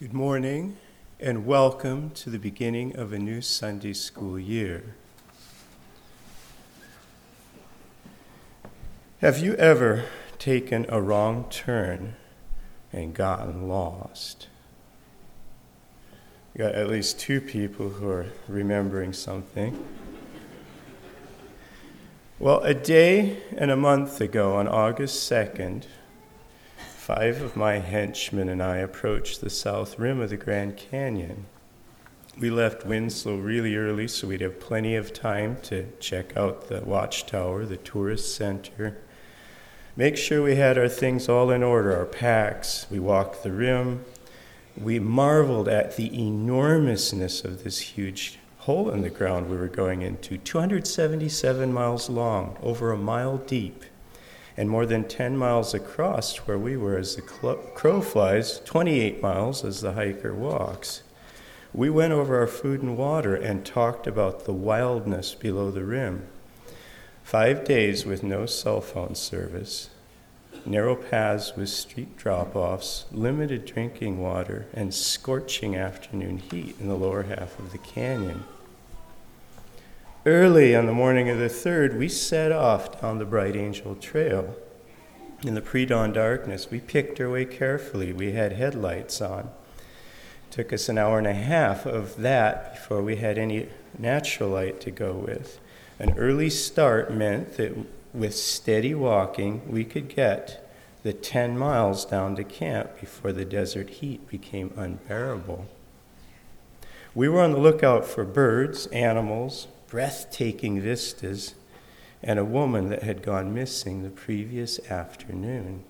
Good morning and welcome to the beginning of a new Sunday school year. Have you ever taken a wrong turn and gotten lost? We got at least two people who are remembering something. Well, a day and a month ago, on August 2nd, 5 of my henchmen and I approached the south rim of the Grand Canyon. We left Winslow really early so we'd have plenty of time to check out the watchtower, the tourist center, make sure we had our things all in order, our packs. We walked the rim. We marveled at the enormousness of this huge hole in the ground we were going into, 277 miles long, over a mile deep, and more than 10 miles across where we were as the crow flies, 28 miles as the hiker walks. We went over our food and water and talked about the wildness below the rim. 5 days with no cell phone service, narrow paths with steep drop-offs, limited drinking water, and scorching afternoon heat in the lower half of the canyon. Early on the morning of the 3rd, we set off down the Bright Angel Trail. In the pre-dawn darkness, we picked our way carefully. We had headlights on. It took us an hour and a half of that before we had any natural light to go with. An early start meant that with steady walking, we could get the 10 miles down to camp before the desert heat became unbearable. We were on the lookout for birds, animals, breathtaking vistas, and a woman that had gone missing the previous afternoon.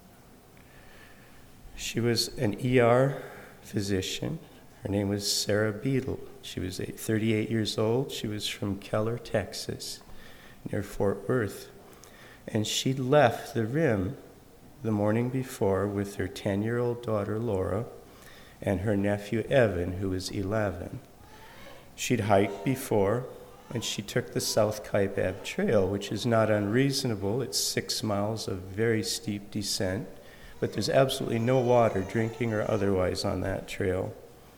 She was an ER physician. Her name was Sarah Beadle. She was 38 years old. She was from Keller, Texas, near Fort Worth. And she'd left the rim the morning before with her 10-year-old daughter, Laura, and her nephew, Evan, who was 11. She'd hiked before, and she took the South Kaibab Trail, which is not unreasonable. It's 6 miles of very steep descent, but there's absolutely no water, drinking or otherwise, on that trail.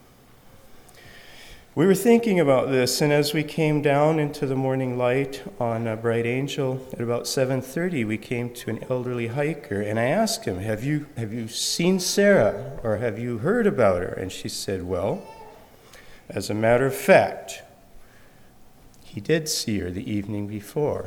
We were thinking about this, and as we came down into the morning light on Bright Angel, at about 7:30, we came to an elderly hiker, and I asked him, have you seen Sarah, or have you heard about her? And she said, well, as a matter of fact, he did see her the evening before.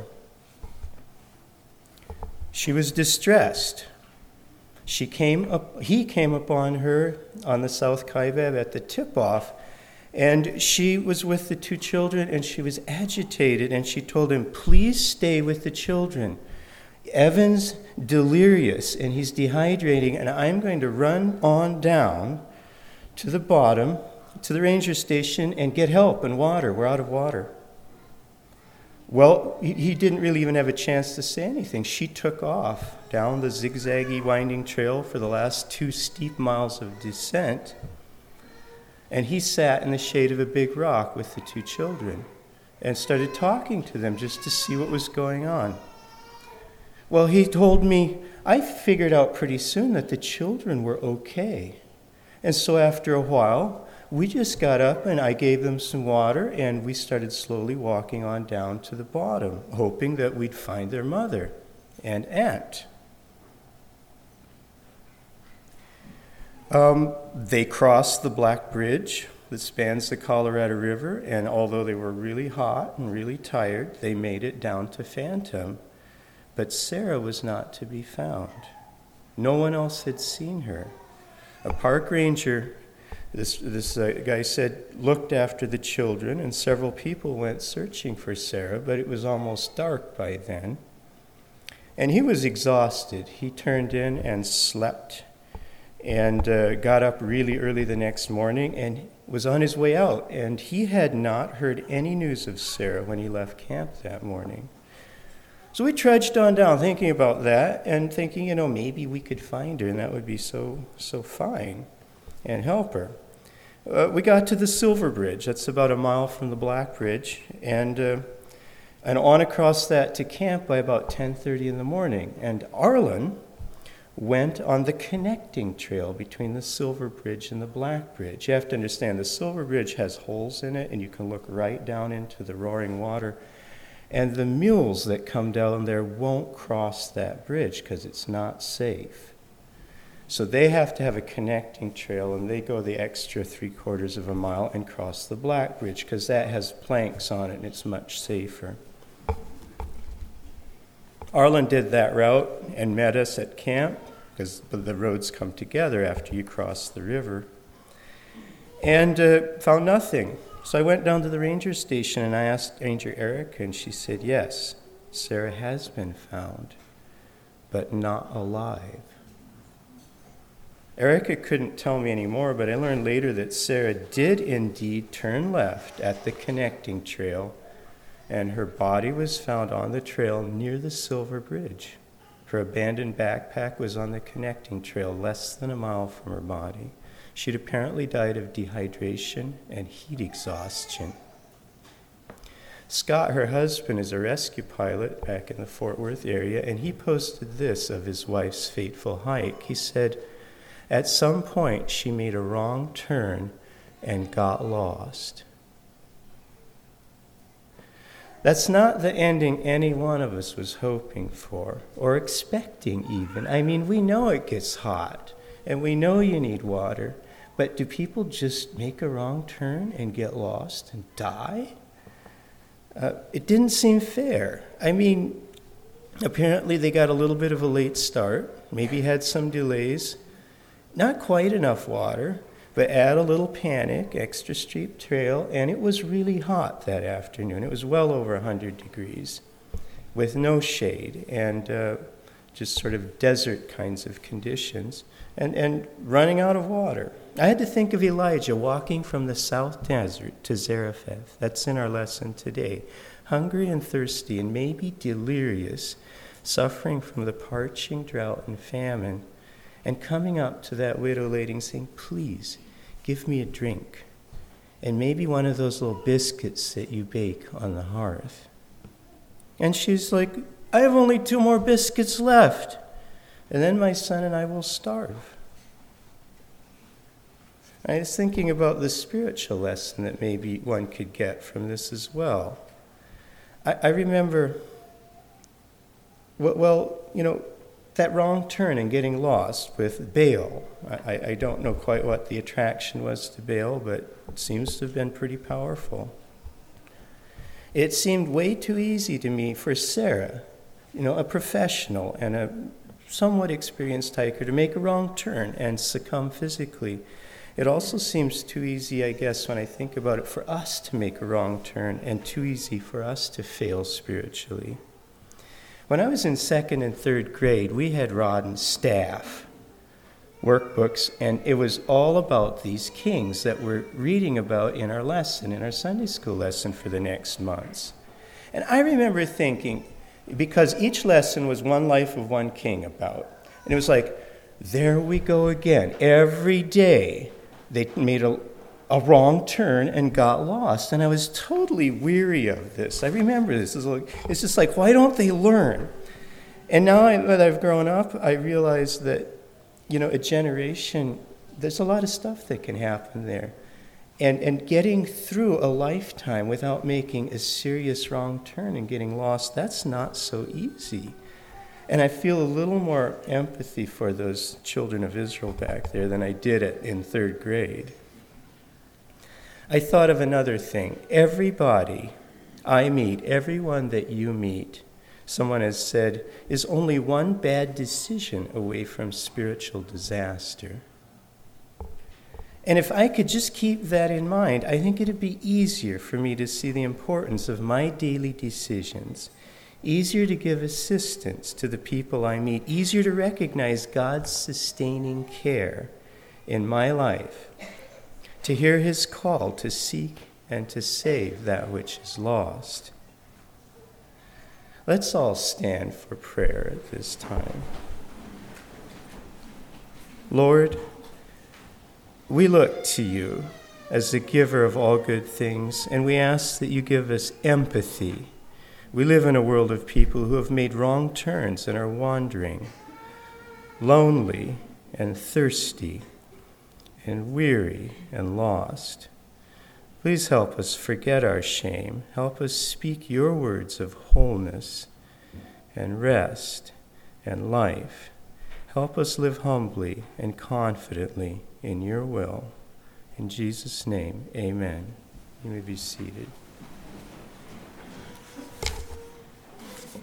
She was distressed. He came upon her on the South Kaibab at the tip-off, and she was with the 2 children, and she was agitated, and she told him, please stay with the children. Evan's delirious, and he's dehydrating, and I'm going to run on down to the bottom, to the ranger station, and get help and water. We're out of water. Well, he didn't really even have a chance to say anything. She took off down the zigzaggy, winding trail for the last 2 steep miles of descent, and he sat in the shade of a big rock with the 2 children and started talking to them just to see what was going on. Well, he told me, I figured out pretty soon that the children were okay. And so after a while, we just got up and I gave them some water, and we started slowly walking on down to the bottom, hoping that we'd find their mother and aunt. They crossed the Black Bridge that spans the Colorado River, and although they were really hot and really tired, they made it down to Phantom. But Sarah was not to be found. No one else had seen her. A park ranger, this guy said, looked after the children, and several people went searching for Sarah, but it was almost dark by then. And he was exhausted. He turned in and slept and got up really early the next morning and was on his way out. And he had not heard any news of Sarah when he left camp that morning. So we trudged on down thinking about that and thinking, maybe we could find her, and that would be so fine, and help her. We got to the Silver Bridge. That's about a mile from the Black Bridge, and on across that to camp by about 10:30 in the morning. And Arlen went on the connecting trail between the Silver Bridge and the Black Bridge. You have to understand, the Silver Bridge has holes in it, and you can look right down into the roaring water. And the mules that come down there won't cross that bridge because it's not safe. So they have to have a connecting trail, and they go the extra 3/4 of a mile and cross the Black Bridge because that has planks on it and it's much safer. Arlen did that route and met us at camp because the roads come together after you cross the river, and found nothing. So I went down to the ranger station and I asked Ranger Erica, and she said, yes, Sarah has been found, but not alive. Erica couldn't tell me any more, but I learned later that Sarah did indeed turn left at the connecting trail, and her body was found on the trail near the Silver Bridge. Her abandoned backpack was on the connecting trail less than a mile from her body. She'd apparently died of dehydration and heat exhaustion. Scott, her husband, is a rescue pilot back in the Fort Worth area, and he posted this of his wife's fateful hike. He said, at some point she made a wrong turn and got lost. That's not the ending any one of us was hoping for or expecting even. I mean, we know it gets hot and we know you need water, but do people just make a wrong turn and get lost and die? It didn't seem fair. I mean, apparently they got a little bit of a late start, maybe had some delays, not quite enough water, but add a little panic, extra steep trail, and it was really hot that afternoon. It was well over 100 degrees with no shade and just sort of desert kinds of conditions and running out of water. I had to think of Elijah walking from the South Desert to Zarephath. That's in our lesson today. Hungry and thirsty and maybe delirious, suffering from the parching drought and famine, and coming up to that widow lady and saying, please, give me a drink, and maybe one of those little biscuits that you bake on the hearth. And she's like, I have only 2 more biscuits left, and then my son and I will starve. I was thinking about the spiritual lesson that maybe one could get from this as well. I remember, that wrong turn and getting lost with Baal. I don't know quite what the attraction was to Baal, but it seems to have been pretty powerful. It seemed way too easy to me for Sarah, a professional and a somewhat experienced hiker, to make a wrong turn and succumb physically. It also seems too easy, I guess, when I think about it, for us to make a wrong turn and too easy for us to fail spiritually. When I was in 2nd and 3rd grade, we had rod and staff workbooks, and it was all about these kings that we're reading about in our lesson, in our Sunday school lesson for the next months. And I remember thinking, because each lesson was one life of one king about, and it was like, there we go again. Every day they made a wrong turn and got lost. And I was totally weary of this. I remember this. It's just like, why don't they learn? And now that I've grown up, I realize that, a generation, there's a lot of stuff that can happen there. And getting through a lifetime without making a serious wrong turn and getting lost, that's not so easy. And I feel a little more empathy for those children of Israel back there than I did in 3rd grade. I thought of another thing. Everybody I meet, everyone that you meet, someone has said, is only one bad decision away from spiritual disaster. And if I could just keep that in mind, I think it'd be easier for me to see the importance of my daily decisions, easier to give assistance to the people I meet, easier to recognize God's sustaining care in my life, to hear his call to seek and to save that which is lost. Let's all stand for prayer at this time. Lord, we look to you as the giver of all good things, and we ask that you give us empathy. We live in a world of people who have made wrong turns and are wandering. lonely and thirsty and weary and lost. Please help us forget our shame. Help us speak your words of wholeness and rest and life. Help us live humbly and confidently in your will. In Jesus' name, amen. You may be seated.